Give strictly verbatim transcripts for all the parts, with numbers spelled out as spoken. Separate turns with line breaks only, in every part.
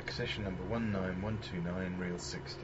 session number one nine one two nine, reel sixteen.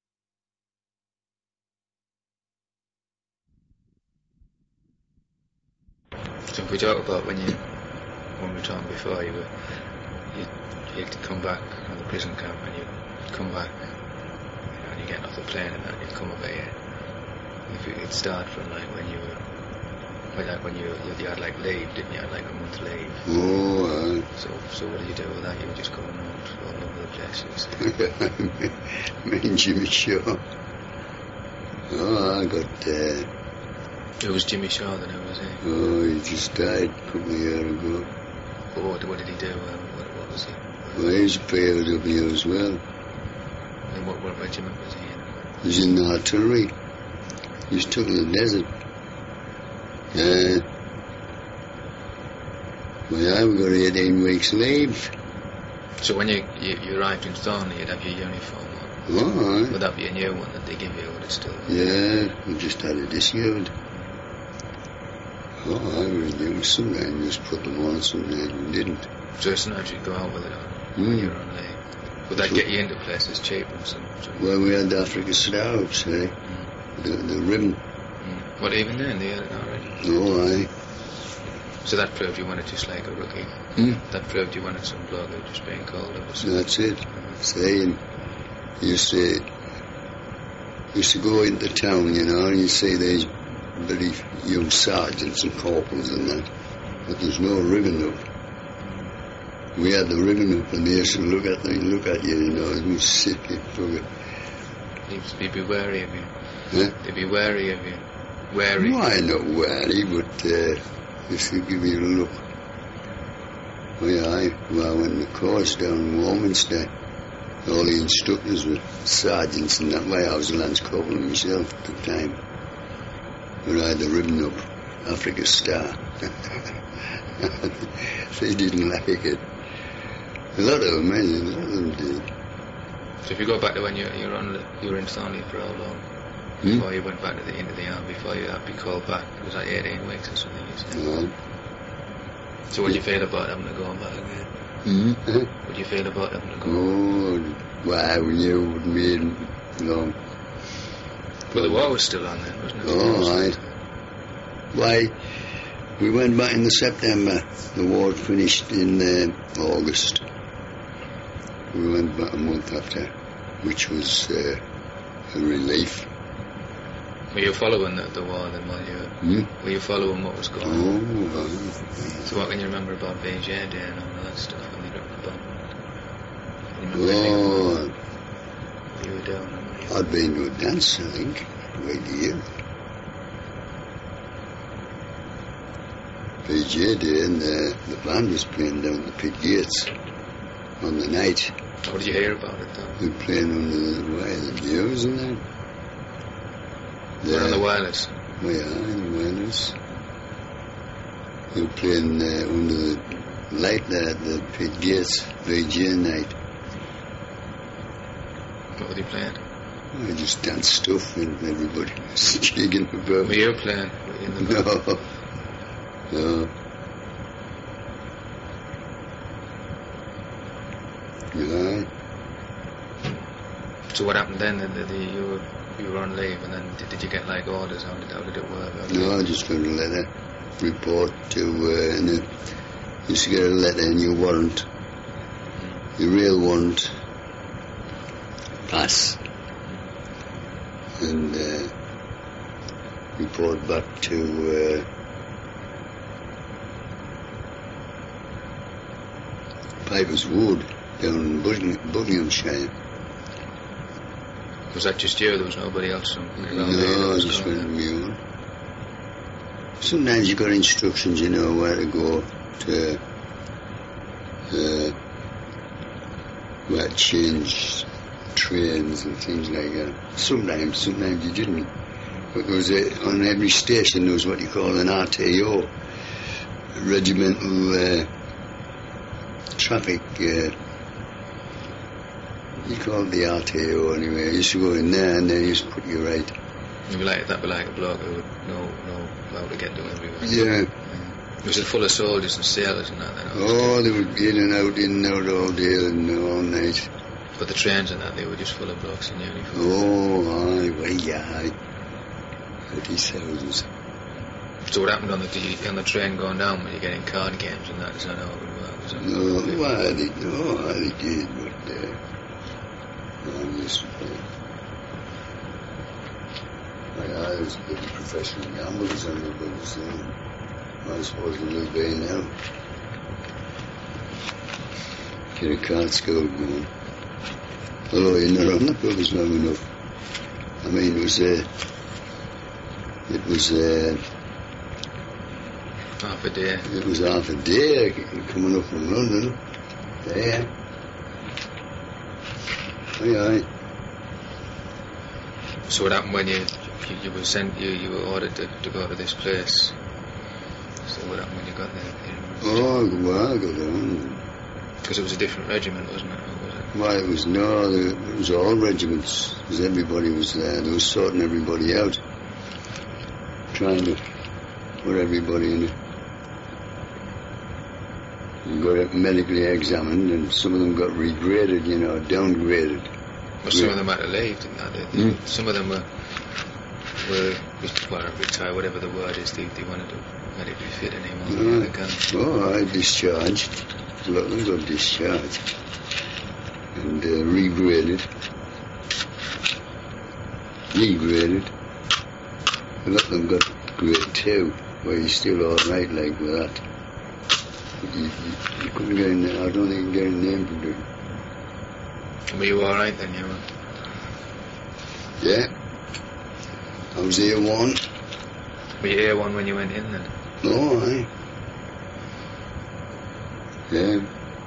So if we talk about when you, when we were talking before, you were, you, you had to come back from the prison camp and you come back, you know, and you're getting off the plane and that, and you come up here. If you could start from like when you were, like when you, you, you had like leave, didn't you? You had like a month leave.
Oh, uh,
So, so what did you do with that? You were just going around all over the places.
me and Jimmy Shaw. Oh, I got, uh,
It was Jimmy Shaw then, who was he?
oh, he just died a couple of years ago.
What, what, what did he do? Um, what, what was he?
Well, he's a P O W as well.
And what, what regiment was he in?
He was in the artillery. He was took to the desert. Uh, well, yeah, we got eighteen weeks leave.
So when you, you, you arrived in Thornley, you'd have your uniform on.
Oh, aye.
Would that be a new one that they give you, or would it still?
Yeah, we just had it issued. Oh, I renewed. Sometimes we just put them on, sometimes we didn't.
So sometimes you'd go out with it on
Mm.
when you were on leave. Would that get you into places cheap and some? some
Well, we had the Africa Stouts, eh?
mm.
The, the ribbon.
Mm. What, even then, they had it already?
Oh, aye.
So that proved you weren't just like a rookie?
Hmm?
That proved you weren't some bloke who was just being called up or something?
That's it. Saying, you used to, used to go into town, you know, and you see these bloody young sergeants and corporals and that, but there's no ribbon up. We had the ribbon up, and they used to look at me, look at you, you know, and you sick, you bugger.
You'd, you'd be wary of you.
Huh?
They'd be wary of you. Wary.
Why not wary, but uh, used to give you a look. Well, yeah, I, well, I went on the course down in Warminster. All the instructors were sergeants, and that way I was a lance corporal myself at the time. But I had the ribbon up, Africa Star. They didn't like it. A lot of them, eh? A lot of them did.
So if you go back to when you, you were on, you were in Thornley for how long?
Hmm?
Before you went back to the end of the army, before you had to be called back, it was like eighteen weeks or something, you said.
No.
So what do you feel about having to go back again?
Hmm? Huh?
What do you feel about having to go?
Oh, why, we knew it wouldn't be long.
Well, the war was still on then, wasn't it?
Oh, aye. Why, we went back in the September. The war finished in uh, August. We went back a month after, which was uh, a relief.
Were you following the, the war then while you were...
Hmm?
Were you following what was going on?
Oh, aye.
So what can you remember about V J Day and all that stuff when you dropped the bomb? Can you remember
Oh,
anything about what you were doing? And what you...
I'd been to a dance, I think, right here. V J Day, and the, the band was playing down the pit gates on the night.
How did you hear about it though?
We were playing under the, why, the news and that.
We were on the wireless.
Oh, yeah, in the wireless. We were playing uh, under the light there at the pit gates, V J night.
What were they playing?
I just danced stuff and everybody was jigging about.
Were you playing? Were you in the
No.
band?
No. Yeah.
So what happened then? The, the, the, you were you were on leave, and then did, did you get like orders? How did how did it work? How did
No, I just got a letter, report to, uh, and uh, you used to get a letter and your warrant, your real warrant, pass, and uh, report back to uh, Piper's Wood down in Bucking- Buckinghamshire.
Was that just you? There was nobody else from around there? that
No, I
was
just
going
went on
there?
my own. Sometimes you got instructions, you know, where to go to, uh, where to change trains and things like that. Sometimes, sometimes you didn't. But there was a, on every station there was what you call an R T O, regimental uh, traffic. Uh, you call it the R T O anyway. You used to go in there and then you used to put you right.
You'd be like, that'd be like a bloke who would know, know how to get to everywhere.
Yeah.
Was it full of soldiers and sailors and that then?
Oh, they were in and out, in and out all day and all night.
But the trains and that, they were just full of blokes in uniform.
Oh, aye, well, yeah, aye. Thirty thousands.
So what happened on the on the train going down when you get in card games and that? Is that how it would work? Was that
No, well, they, no, they did, but uh, I just, uh, I was a professional gamblers and the books, and I suppose they will be now. Get a card score going. Although you're not on the books long enough. I mean, it was, uh, it was, uh,
half a day.
It was half a day coming up from London. There. Aye, aye.
So what happened when you you, you were sent you you were ordered to, to go to this place? So what happened when you got there?
Oh, well, I got on.
Because it was a different regiment, wasn't it? Or was it?
Well, it was no, it was all regiments. Because everybody was there. They were sorting everybody out, trying to put everybody in it. You got medically examined, and some of them got regraded, you know, downgraded.
Well, some of them had to leave, didn't they? They-
Mm.
Some of them were, were well, retired, whatever the word is, they, they wanted to medically fit anymore.
Mm.
They can't.
Oh, I discharged. A lot of them got discharged and uh, regraded. Regraded. A lot of them got grade two, where you're still all right, like with that. But you, you, you couldn't get in there. I don't think you can get in there for it.
Were you alright then, you were?
Yeah. I was here one.
Were you A one when you went in then?
No, I. Yeah.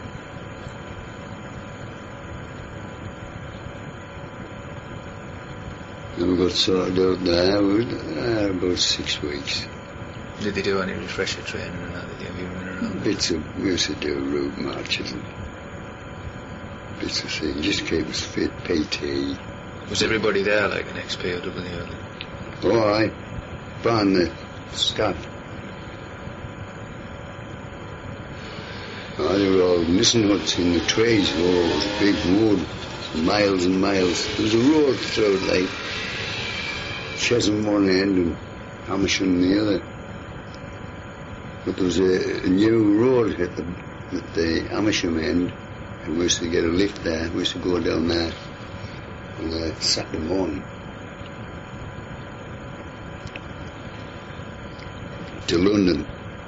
Then we got sorted out there. We were there about six weeks.
Did they do any refresher training and that? Did you have you running around?
Bits of, we used to do route marches and bits of things. Just keep us fit, P T.
Was everybody there like an X P or W?
Oh, aye. Barn the staff. Oh, they were all missing huts in the trees. Oh, it was big wood. Miles and miles. There was a road through it, like Chesham one end and Amersham the other. But there was a, a new road at the, at the Amersham end, and we used to get a lift there. We used to go down there on a Saturday morning to London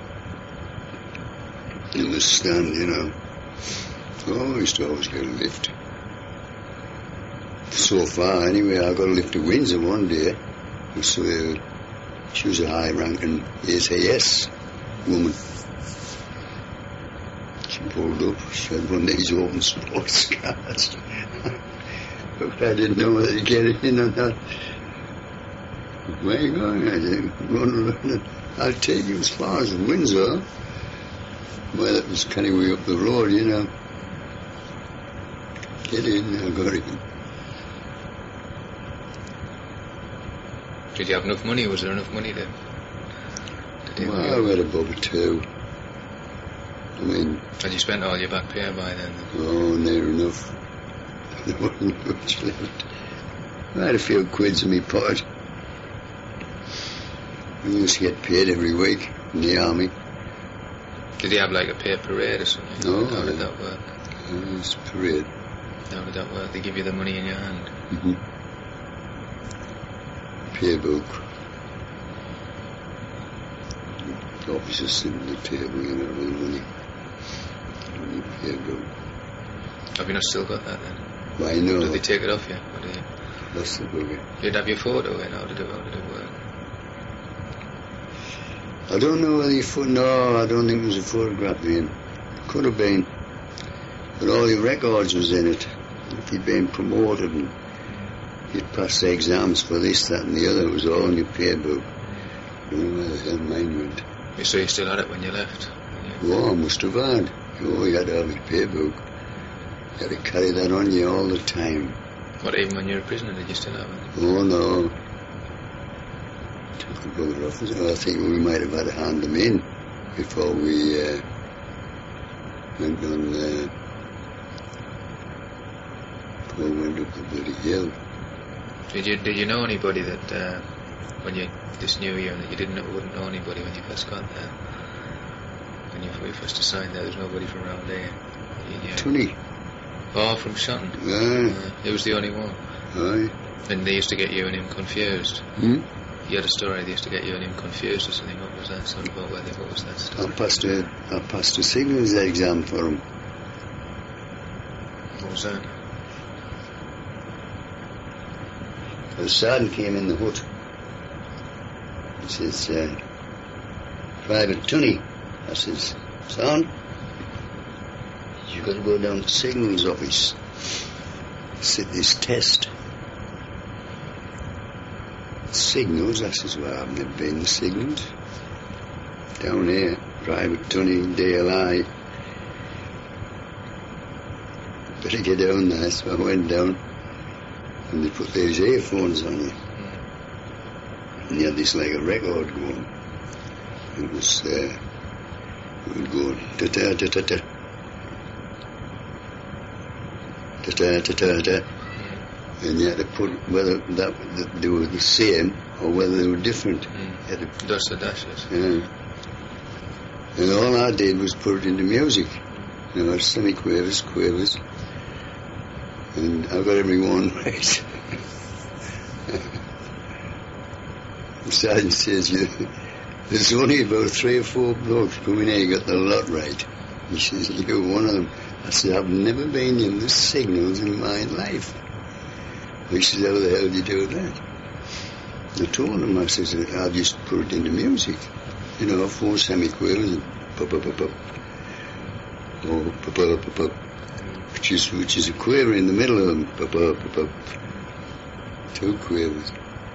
in the stand, you know. Oh, I used to always get a lift. So far, anyway, I got a lift to Windsor one day. So, uh, she was a high-ranking S A S woman. She pulled up. She had one of these open sports cars. But I didn't know whether to get it in or not. Where are you going? I said, I'm going to London. I'll take you as far as Windsor. Well, it was kind of way up the road, you know. Get in, I got in.
Did you have enough money? Was there enough money to, to do
Well, I had above a two. I mean...
Had you spent all your back pay by then?
Oh, near enough. There wasn't much left. I had a few quids in my pocket. I used to get paid every week in the army.
Did you have like a pay parade or something?
No.
How did that work?
It was parade.
How did that work? They give you the money in your hand?
Mm-hmm. Pay book. The officers sitting at the table, you know, with the money. And the pay book.
Have you not still got that then?
Why, no.
Did they take it off you? Or did you?
That's the book.
You'd have your photo in. How did it, how did it work?
I don't know whether you put, no, I don't think there was a photograph in. Could have been. But all your records was in it. If you'd been promoted and you'd passed the exams for this, that and the other, it was all in your pay book. I don't know where the hell mine went.
You So you still had it when you left? You...
Oh, I must have had. Oh, you had to have your pay book. You had to carry that on you all the time.
What, even when you were a prisoner, did you still have it?
Oh, no. Took the bugger off. I think we might have had to hand them in. before we uh, went on, uh, before we went up the bloody hill.
Did you did you know anybody that uh, when you this new unit you didn't know, wouldn't know anybody when you first got there? When you, when you first assigned there, there was nobody from around there. You knew.
Tony.
Oh, from Shotton.
Aye.
Uh, he was the only one.
Aye.
And they used to get you and him confused.
Hmm?
You had a story. They used to get you and him confused or something. What was that? Something about where they, what was that story?
I passed a, I passed a signals exam for him.
What was that?
The sergeant came in the hut. He says, uh, Private Tunney. I says, son, you've got to go down to signals office, sit this test. Signals? I says, well, I've never been to signals. Down here, Private Tunney, D L I. Better get down there. So I went down. And they put these earphones on you. Mm. And you had this like a record going. It was, uh, it would go ta-ta-ta-ta-ta. Ta-ta-ta-ta-ta. And you had to put whether that, that they were the same or whether they were different.
Mm.
You had to,
That's the dashes.
yeah. And all I did was put it into music. You know, semi-quavers, quavers. And I got every one right. The sergeant says, you, there's only about three or four blokes coming here, you got the lot right. He says, you're one of them. I said, I've never been in the signals in my life. He says, how the hell do you do that? I told him, I says, I'll just put it into music. You know, four semi-quavers and pop-up-up-up. Or pop-up-up-up. Which is, which is a quaver in the middle of them. Pop-up-up-up. Two quavers.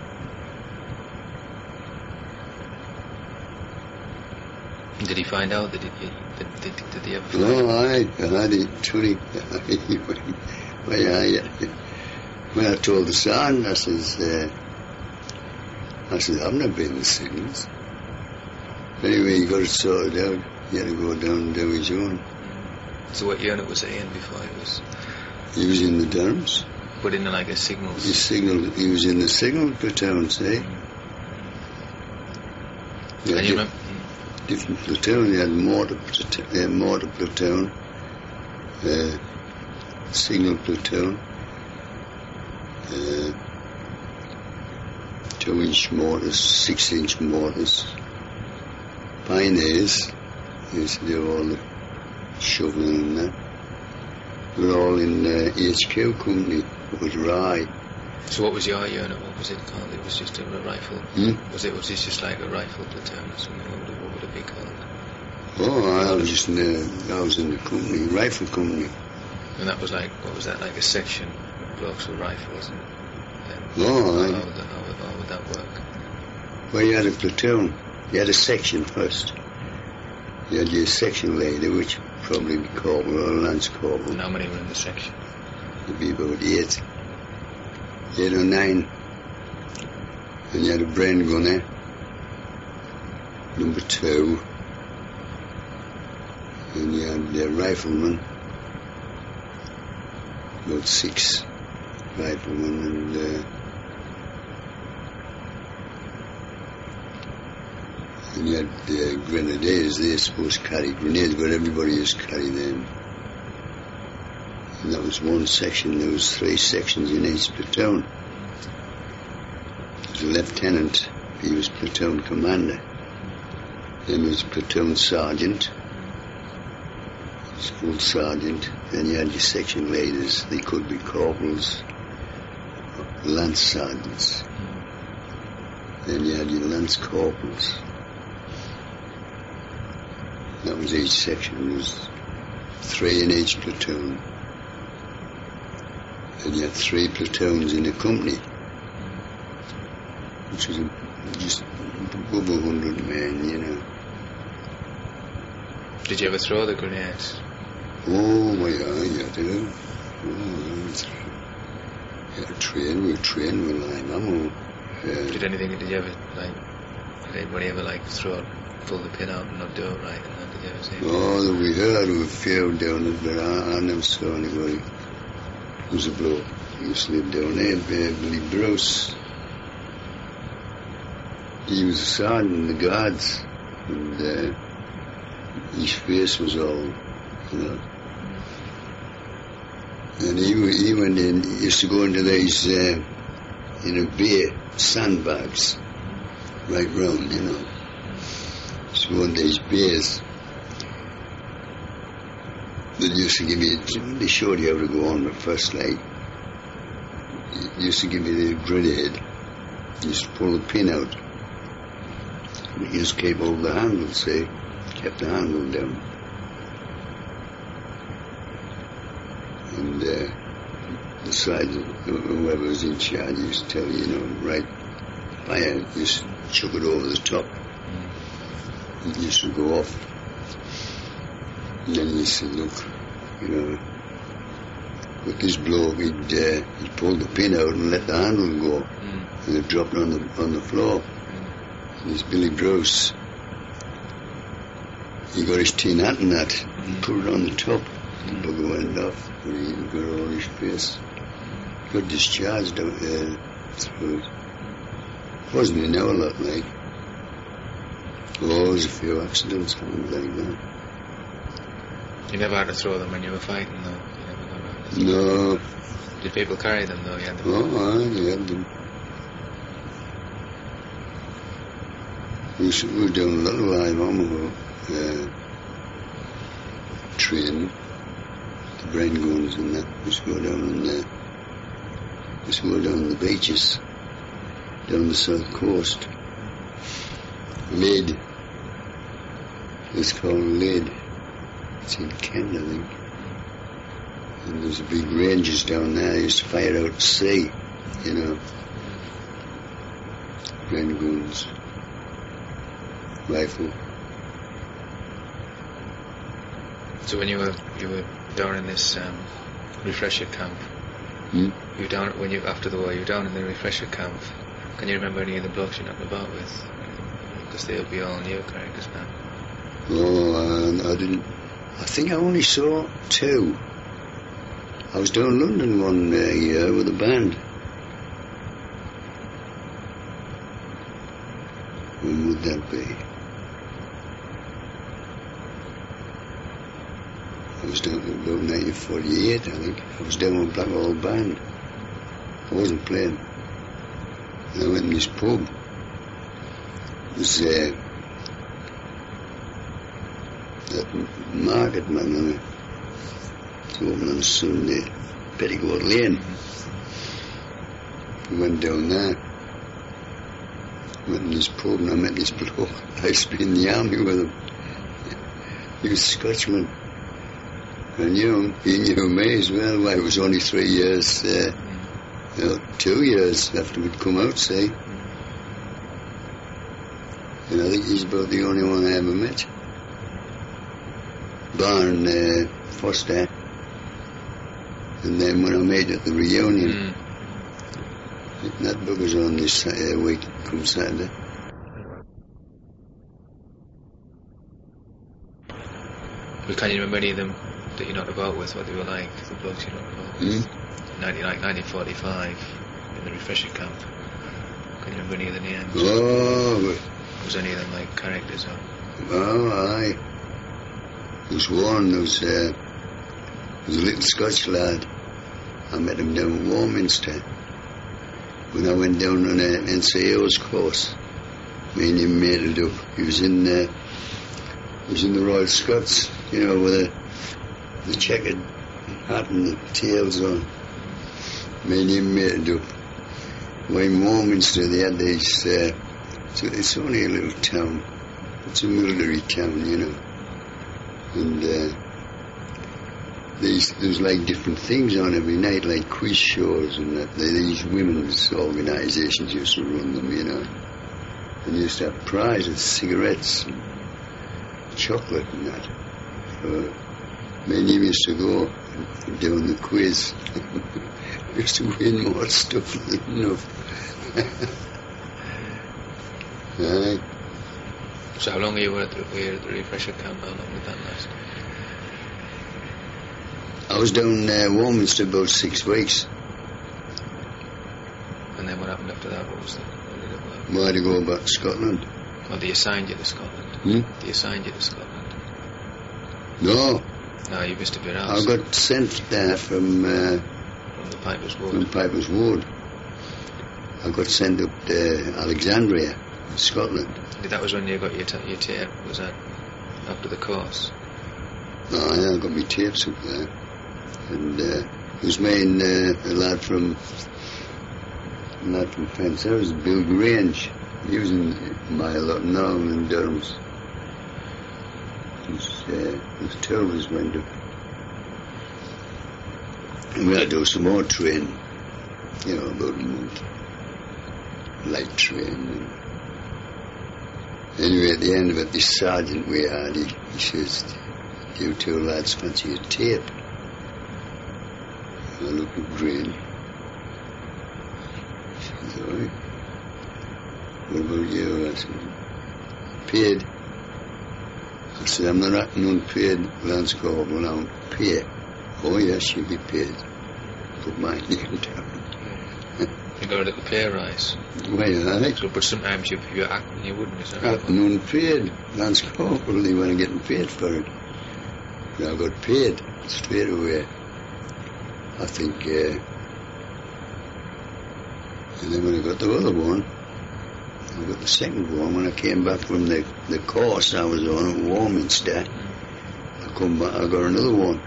Did he find out that he, did, did, did he ever find
No,
out?
I, I did twenty. When I, when I told the sergeant, I says, uh, I said, I've never been in the signals. Anyway, you got it sorted out. You had to go down and do his own.
So what unit was he in before he was
He was in the Durhams.
put in like a signals?
He signaled. He was in the signal platoon, see? Yeah,
And you remember?
different platoon. They had mortar platoon, they had mortar platoon, uh, signal platoon, uh, two-inch mortars, six-inch mortars, pioneers. They used to do all the shoveling and that. We were all in uh, H Q company. It was Rye.
So what was your unit? What was it called? It was just a, a rifle.
Hmm?
Was it? Was this just like a rifle platoon or something? What would it, what would it be called?
Oh, I was just in the, I was in the company, rifle company.
And that was like, what was that? Like a section, blokes with rifles. And, and
Oh,
how,
I-
how, would that, how, would, how would that work?
Well, you had a platoon. You had a section first. You had your section leader, which probably be corporal or lance corporal.
And how many were in the section?
It'd be about eight. Eight or nine. And you had a brain gunner. Number two. And you had a rifleman. About six riflemen and uh, and you had uh, grenadiers. They're supposed to carry grenades, but everybody used to carry them. And that was one section. There was three sections in each platoon. There was a lieutenant. He was platoon commander. Then there was platoon sergeant. He was full sergeant. Then you had your section leaders. They could be corporals, lance sergeants. Then you had your lance corporals. That was each section. There was three in each platoon. And you had three platoons in a company, which was a, just above a hundred men, you know.
Did you ever throw the grenades?
Oh, my God, you had to. Oh, it's, you had to train, we trained with lime ammo. Yeah.
Did anything? Did you ever like? Did anybody ever like throw it, pull the pin out and not do it right? And not did you ever see?
Oh, we heard of a few down it, but I, I never saw anybody. There was a bloke who used to live down there, Billy Bruce. He was a sergeant in the guards, and uh, his face was all, you know. And he he went in, he used to go into these, uh, in a bay, sandbags, right round, you know. He used to go into these bays. They used to give me, they showed you how to go on the first night. They used to give me the grenade. You used to pull the pin out. You just keep over the handle, see? Kept the handle down. And uh, the side, whoever was in charge used to tell you, you know, right fire, just chuck it over the top. It used to go off. And then he said, look, you know, with this bloke, he'd, uh, he'd pull the pin out and let the handle go. Mm. And it dropped on the on the floor. Mm. This Billy Bruce, he got his tin hat and that, mm. and put it on the top. Mm. The bugger went off, and he got all his face. He got discharged out there through it. Wasn't in our lot, like. Oh, there was a few accidents happened like that.
You never had to throw them when you were fighting, though? You never got around to
No.
Did people carry them, though? You had them?
Oh, I had them. We were doing a lot of live ammo uh, training, the brain guns and that. We used to go down on the, we used to go down on the beaches, down the south coast. Lead. It's called Lead. It's in Kent, I think. And there's a big ranges down there. I used to fire out at sea, you know. Brain guns. Rifle.
So when you were you were down in this um, refresher camp,
hmm?
you were down when you after the war, you were down in the refresher camp. Can you remember any of the blokes you knocked about with? Because they'll be all new characters now.
Oh, uh, I didn't. I think I only saw two. I was down in London one uh, year with a band. When would that be? I was down about nineteen forty-eight, I think. I was down with Blackwall Band. I wasn't playing. And I went in this pub. It was uh, that market man on it. It's open on Sunday, Petticoat Lane. We went down there. Went in this pub and I met this bloke. I used to be in the army with him. He was a Scotchman. And you know, he knew me as well. Well, it was only three years, uh, you know, two years after we'd come out, see. And I think he's about the only one I ever met. Barn uh, Foster. And then when I made it at the reunion, mm. that bugger's on this uh, week, come Saturday.
Well, can you remember any of them that you knocked about with, what they were like, the blokes you knocked about with?
Mm.
Ninety, like nineteen forty-five, in the refresher camp. Can you remember any of the names?
Oh, but...
Was any of them like characters or?
Oh, aye. There was one, there was, uh, there was a little Scotch lad. I met him down in Warminster. When I went down on an N C O's course, me and him made it up. He was in, uh, he was in the Royal Scots, you know, with a, the checkered hat and the tails on. Me and him made it up. Well, in Warminster, they had these, uh, so it's only a little town. It's a military town, you know. And uh, these, there's like different things on every night, like quiz shows and that. These women's organisations used to run them, you know. And used to have prizes, cigarettes and chocolate and that. So me and him used to go and doing the quiz. Used to win more stuff than enough. Aye.
So how long were you at the, were you at the refresher camp? How long did that last?
I was down uh, Warminster about six weeks.
And then what happened after that? What was that? What did it work?
Why to go back to Scotland?
Well, they assigned you to Scotland.
Hmm?
They assigned you to Scotland.
No,
No, you missed a bit
I
else.
got sent there from uh,
From the Piper's Wood.
from Piper's Wood. I got sent up to Alexandria, Scotland.
That was when you got your, t- your tape, was that? After the course?
No, I got my tapes up there. And uh, it was me and uh, a lad from a lad from Pence. That was Bill Grange, using my lot now in Durham's. It was, uh, it was two of us went up. And we had to do some more training, you know, about a month. Light training. Anyway, at the end of it, this sergeant we had, he, he says, "You two lads fancy a tape?" I looked at Green. He says, "All right. What about you?" I said, "Paid." I said, "I'm not acting unpaid, Lance Corporal, I'm paid." "Oh, yes, you'll be paid." Put my name down.
You got a little pay rise.
Well, I
So, but sometimes if you're acting, you wouldn't, is that right?
acting unpaid. Lance Corporal, they weren't getting paid for it. And I got paid straight away. I think, uh, and then when I got the other one, I got the second one, when I came back from the, the course I was on at Warminster, I come back, I got another one.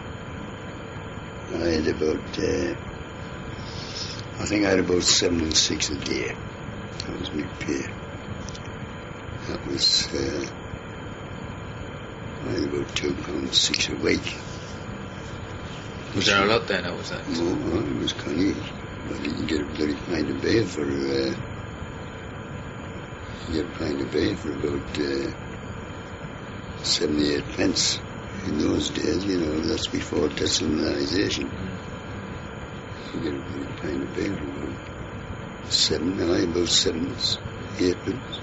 I had about, uh, I think I had about seven and six a day. That was my pay. That was, uh, I had about two pounds six a week.
Was there a lot then, or was that?
No, well, it was kind of, but you can get a bloody pint of beer for, uh, you get a pint of beer for about, uh, seventy-eight pence. In those days, you know, that's before desalinization. You get a bloody pint of beer for about seven, no, about seven, eight pence.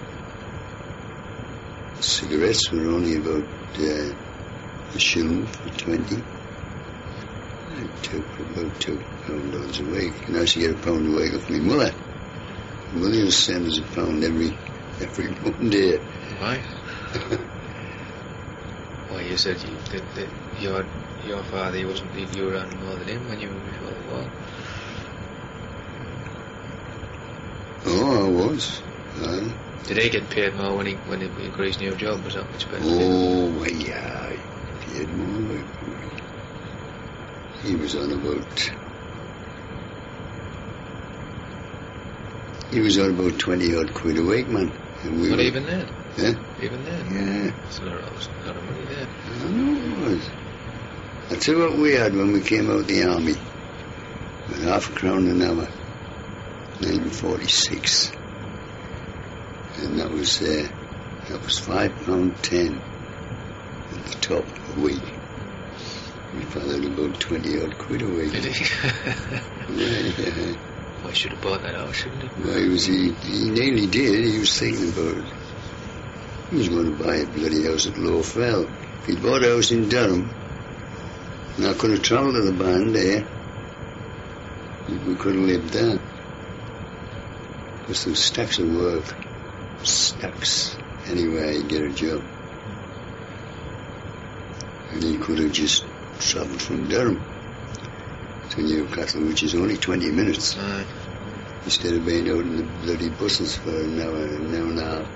Cigarettes were only about, uh, a shilling for twenty. I took about two pounds a week, and I used to get a pound a week off my mother. My mother was sent us a pound every every Monday.
Why? Why, you said you, that, that your your father, he wasn't, you were on more than him when you were before the war.
Oh, I was. Aye.
Did he get paid more when he when he, he got his new job? Was that much better?
Oh, well, yeah, he had more work for me. He was on about, he was on about twenty odd quid a week, man. And we
Not
were,
even then?
Yeah?
Even then?
Yeah.
That's a lot of, a lot of money there.
I know it was. I tell you what we had when we came out of the army. We had half a crown an hour. nineteen forty-six. And that was, uh, that was five pound ten at the top a week. My father had about twenty odd quid a week.
Did he?
Yeah, yeah.
Well, I should have bought that house, shouldn't he?
Well, he was, he, he nearly did. He was thinking about it. He was going to buy a bloody house at Low Fell. If he'd bought a house in Durham, and I could have travelled to the band there, we could have lived there. Because there was stacks of work. Stacks. Anywhere he'd get a job. And he could have just travelled from Durham to Newcastle, which is only twenty minutes.
Aye.
Instead of being out in the bloody buses for an hour, an hour and a half.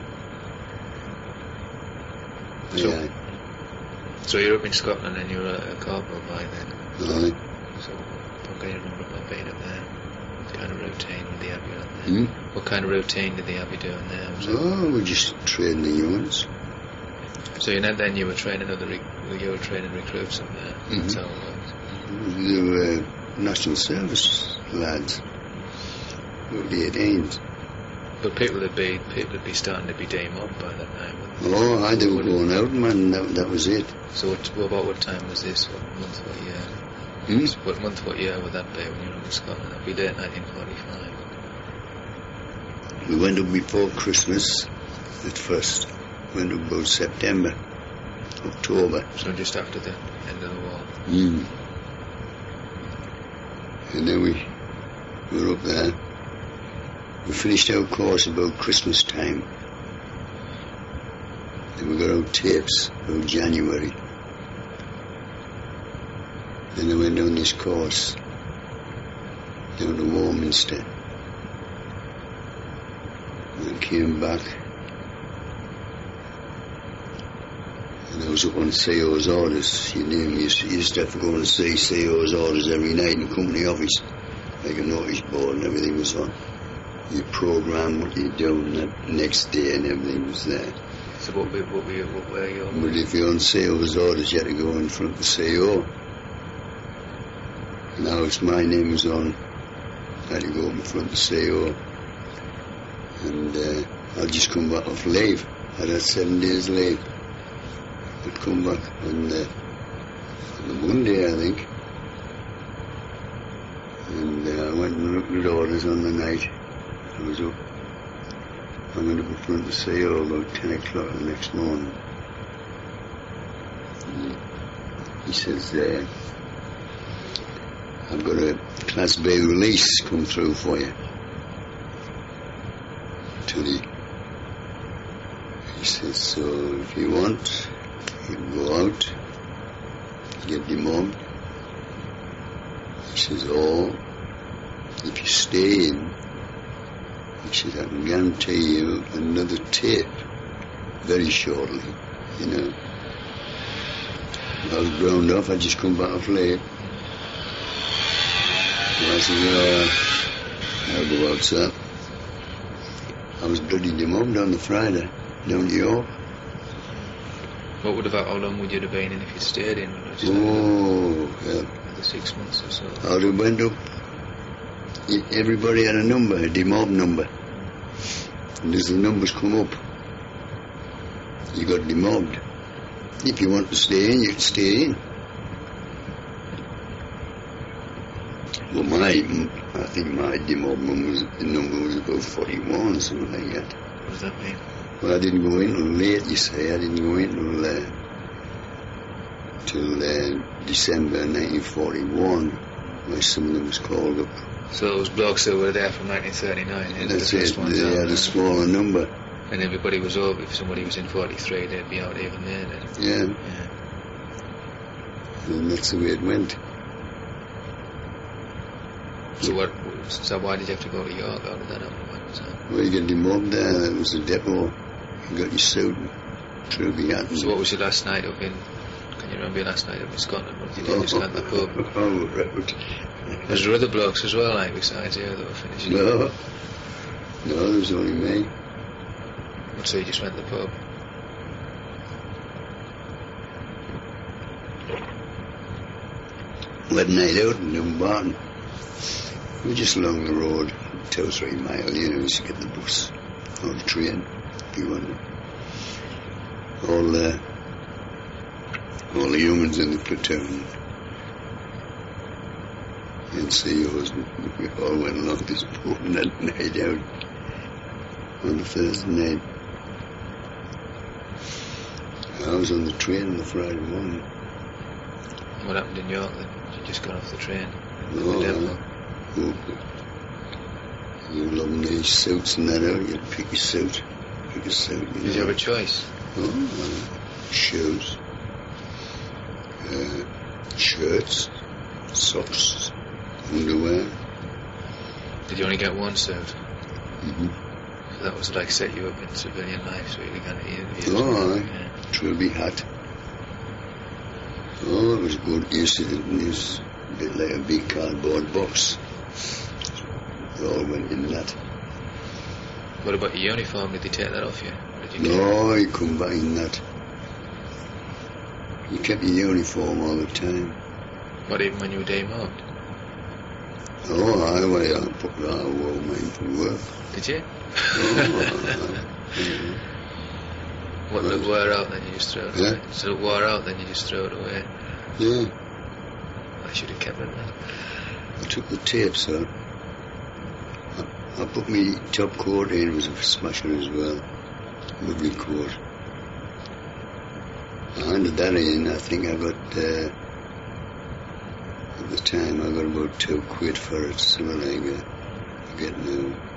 So-
Yeah.
So you're up in Scotland and you're a, a corporal by then.
Aye.
So what kind of remember about being up there? What kind of routine did they have you on there?
Hmm?
What kind of routine did they have you doing there? Was it-
Oh, we just trained the units.
So you know then you were training other re- you were training recruits up there.
Mhm.
That's how it worked.
They were National Service lads. About the eighteens.
But people would be people would be starting to be demobbed by that time. wouldn't they?
Oh, I didn't
Wouldn't-
go out, man. That, that was it.
So what, what about what time was this? What month? What year?
Hmm?
What month? What year would that be when you were in Scotland? That'd be late nineteen forty-five.
We went up before Christmas at first. went up about September, October.
So just after the end of the war.
Mm. And then we were up there. We finished our course about Christmas time. Then we got our tapes about January. Then I went down this course down to Warminster. And I came back. And I was up on C O's orders. You knew me. You used to have to go and see C O's orders every night in the company office. Like a notice board and everything was on. You program what you're doing the next day and everything was there.
So what were, what were, you, what were you on?
But if you're on C O's orders, you had to go in front of the C O. Now it's my name was on. I had to go in front of the C O. And uh, I'd just come back off leave. I had seven days leave. I'd come back on the, on the Monday, I think. And uh, I went and looked at orders on the night. I was up. I went up in front of the C O about ten o'clock the next morning. And he says, uh, I've got a Class B release come through for you. Till he, he says, so if you want, you can go out, get demobbed. He says, or if you stay in, he says, I can guarantee you another tape very shortly, you know. I was ground off, I just come back off late. So I said, well, I'll go outside. I was bloody demobbed on the Friday, down to York.
What would have, how long would you have been in if you'd stayed in? Just
Oh, yeah.
Another six months or so.
I would have went up. Everybody had a number, a demob number. And as the numbers come up, you got demobbed. If you want to stay in, you can stay in. Well, my, I think my demob number was, the number was about forty-one or something like that.
What does that mean?
Well, I didn't go in till late, you say. I didn't go in till, uh, till uh, December nineteen forty-one, where some of them was called up.
So it was blokes that were there from nineteen thirty-nine.
That's it, they had a smaller number.
And everybody was over. If somebody was in forty-three, they'd be out even there then.
Yeah.
Yeah.
And that's the way it went.
So what? So why did you have to go to York? How did that happen? What was that?
Well, you get demobbed there. It was a depot. You got your suit. True be happened.
So what was your last night up in? Can you remember your last night up in Scotland? What did you do? Just went to the pub.
Oh, right.
Was there other blokes as well, like besides you, that were finishing?
No. No, there was only me.
So you just went to the pub?
Wet night out in Dumbarton. We were just along the road, two or three mile, you know, just get the bus or the train, if you want. All the, all the humans in the platoon. And C Os, we all went along this boat that night out on the Thursday night. I was on the train on the Friday morning.
What happened in York then? You just got off the train?
No,
The depot?
I, oh, you loving these suits and that out, you'd pick a suit, pick a suit. You
Did
know.
you have a choice?
Oh, uh, shoes, uh, shirts, socks, underwear.
Did you only get one suit?
Mm-hmm.
So that was like set you up in civilian life, so you got to
Oh, aye.
yeah.
Trilby hat. Oh, it was good. You used to, it was a bit like a big cardboard box. It all went in that.
What about your uniform? Did they take that off you? Or did you
No, you couldn't buy in that. You kept your uniform all the time.
What, even when you were demobbed?
Oh, I, well, I put I wore mine for work.
Did you?
Oh, I,
What, it wore out, then you just throw it
Yeah.
away? So it wore out, then you just throw it away?
yeah,
I should have kept it then.
I took the tapes out. I, I put my top coat in, it was a smasher as well. Lovely coat. I handed that in. I think I got, uh, at the time, I got about two quid for it, something like that. I forget now.